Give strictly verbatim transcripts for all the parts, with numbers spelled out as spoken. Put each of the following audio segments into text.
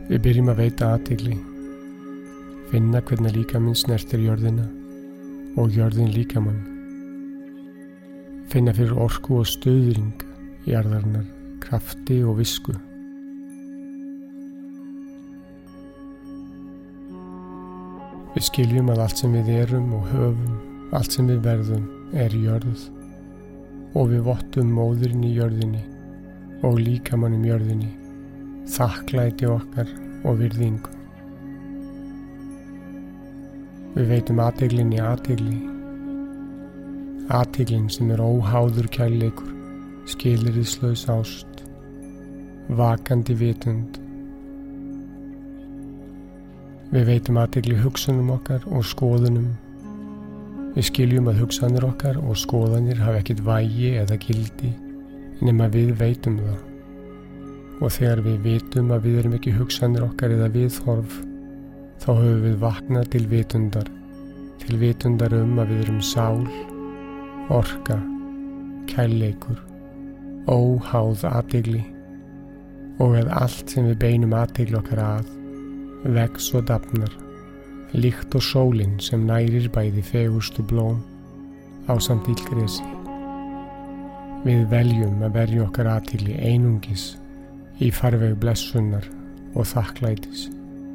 Við byrjum að veita athygli, finna hvernig líkaminn snertir jörðina og jörðin líkamann. Finna fyrir orku og stuðring jarðarinnar, krafti og visku. Við skiljum að allt sem við erum og höfum, allt sem við verðum, er jörð og við vottum móðurinn í jörðinni og líkamannum jörðinni, þakklæti okkar og virðingu. Við veitum athyglinni athygli, athyglin sem er óháður kærleikur, skilyrðislaus ást, vakandi vitund. Við veitum athygli hugsunum okkar og skoðunum. Við skiljum að hugsanir okkar og skoðanir hafa ekkert vægi eða gildi nema við veitum það. Og þegar við vitum að við erum ekki hugsanir okkar eða viðhorf, þá höfum við vaknað til vitundar, til vitundar um að við erum sál, orka, kærleikur, óháð athygli og að allt sem við beinum athygli okkar að vex og dafnar, líkt og sólin sem nærir bæði fegurstu blóm ásamt illgresi. Við veljum að verja okkar athygli einungis í farveg blessunar og þakklætis.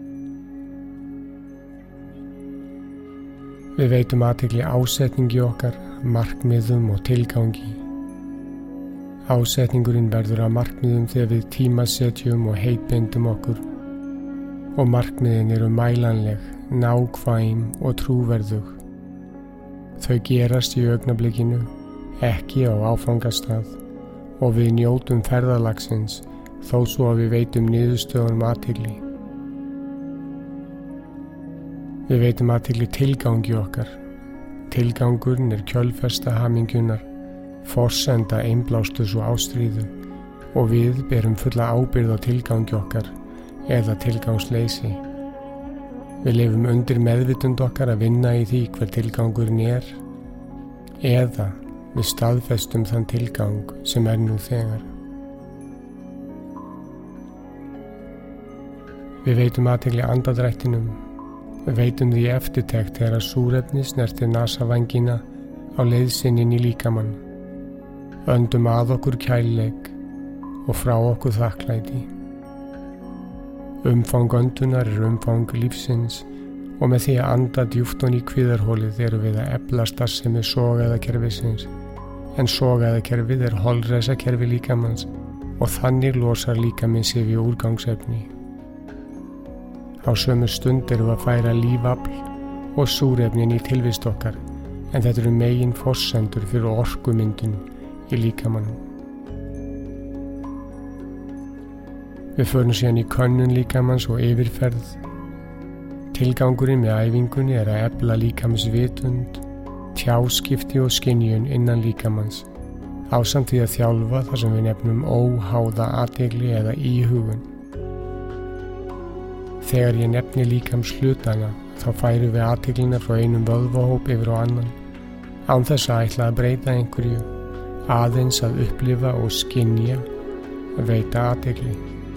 Við veitum athygli ásetningi okkar, markmiðum og tilgangi. Ásetningurinn verður að markmiðum þegar við tímasetjum og heitbindum okkur og markmiðin eru mælanleg, nákvæm og trúverðug. Þau gerast í augnablikinu, ekki á áfangastað og við njótum ferðalagsins þó svo að við veitum niðurstöðunum athygli. Við veitum athygli tilgangi okkar. Tilgangurinn er kjölfesta hamingjunar, forsenda einblástus og ástríðu og við berum fulla ábyrgð á tilgangi okkar eða tilgangsleysi. Við lifum undir meðvitund okkar að vinna í því hver tilgangurinn er eða við staðfestum þann tilgang sem er nú þegar. Við veitum athygli andadrættinum, við veitum því eftirtekt þegar að súrefni snertir nasavængina á leið sinni inn í líkamann. Öndum að okkur kærleik og frá okkur þakklæti. Umfang öndunar er umfang lífsins og með því að anda djúpt ofan í kviðarholið erum við að efla starfsemi sogæðakerfisins, en sogæðakerfið er holræsakerfi líkamans og þannig losar líkaminn sig við úrgangsefni. Á sömu stund erum við að færa lífafl og súrefnin í tilvist okkar, en þetta eru megin forsendur fyrir orkumyndun í líkamanum. Við förum síðan í könnun líkamans og yfirferð. Tilgangurinn með æfingunni er að efla líkamsvitund, tjáskipti og skynjun innan líkamans, ásamt því að þjálfa það sem við nefnum óháða athygli eða íhugun. Þegar ég nefni líkamshlutana, þá færum við athyglina frá einum vöðvahóp yfir á annan, án þess að ætla að breyta einhverju, aðeins að upplifa og skynja, veita athygli.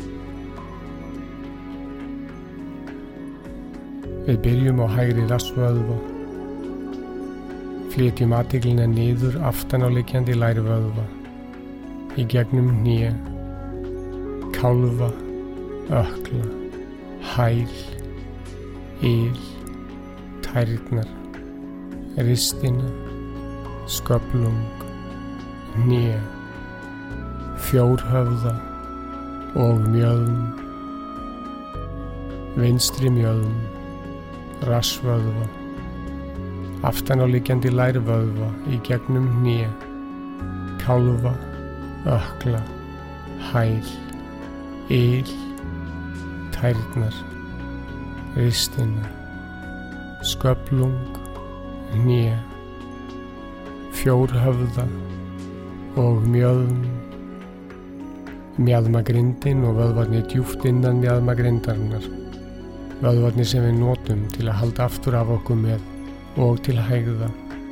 Við byrjum á hægri rassvöðva, flytjum athyglina niður aftan á liggjandi lærvöðva, í gegnum hné, kálfa, ökkla, hæl, yl, tærnar, ristina, sköflung, hné, fjórhöfða og mjöðm, vinstri mjöðm, rassvöðva, aftan á liggjandi lærvöðva í gegnum hné, kálfa, ökkla, hæl, yl, tærnar, ristina, sköflung, hné, fjórhöfða og mjöðm, mjaðmagrindin og vöðvarnir djúpt innan mjaðmagrindarinnar, vöðvarnir sem við notum til að halda aftur af okkur með og til hægða.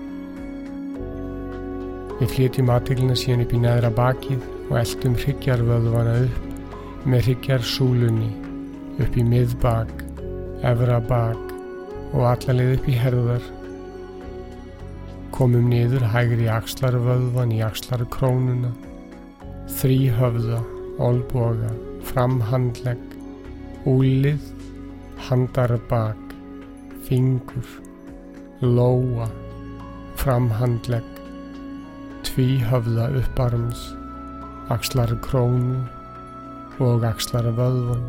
Við flytjum athyglina síðan upp í neðra bakið og eltum hryggjarvöðvana upp með hryggjarsúlunni upp í miðbak, efra bak og alla leið upp í herðar. Komum niður hægri axlarvöðvan í axlarkrónuna, þríhöfða, olnboga, framhandlegg, úlnlið, handarbak, fingur, lóa, framhandlegg, tvíhöfða upparms, axlarkrónu og axlarvöðvan.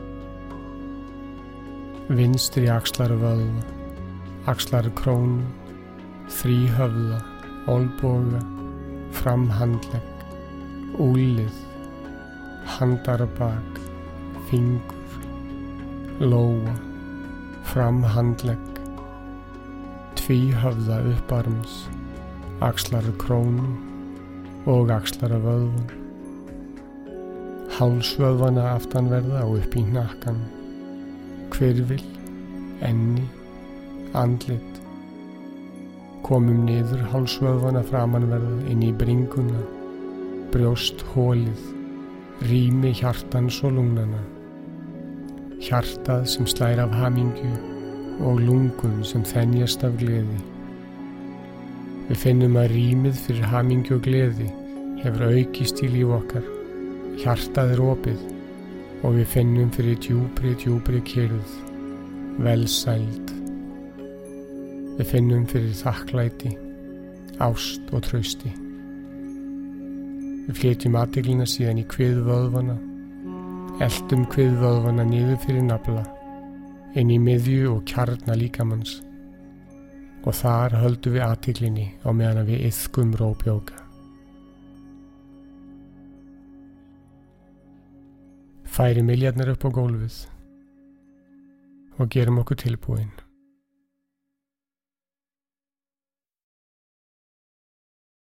Vinstri axlarvöðva, axlarkrónu, þríhöfða, olnboga, framhandlegg, úlnlið, handarbak, fingur, lóa, framhandlegg, tvíhöfða upparms, axlarkrónu og axlarvöðvan. Hálsvöðvana aftanverða og upp í hnakkan, hvirfil, enni, andlit. Komum niður hálsvöðvana framanverða inn í bringuna, brjóstholið, rými hjartans og lungnanna. Hjartað sem slær af hamingju og lungun sem þenjast af gleði. Við finnum að rýmið fyrir hamingju og gleði hefur aukist í líf okkar. Hjartað er opið og við finnum fyrir djúpri, djúpri kyrrð, velsæld. Við finnum fyrir þakklæti, ást og trausti. Við flytjum athyglina síðan í kviðvöðvana, eltum kviðvöðvana niður fyrir nafla, inn í miðju og kjarna líkamanns. Og þar höldum við athyglinni á meðan við iðkum rópjóka. Færum iljarnar upp á gólfið og gerum okkur tilbúin.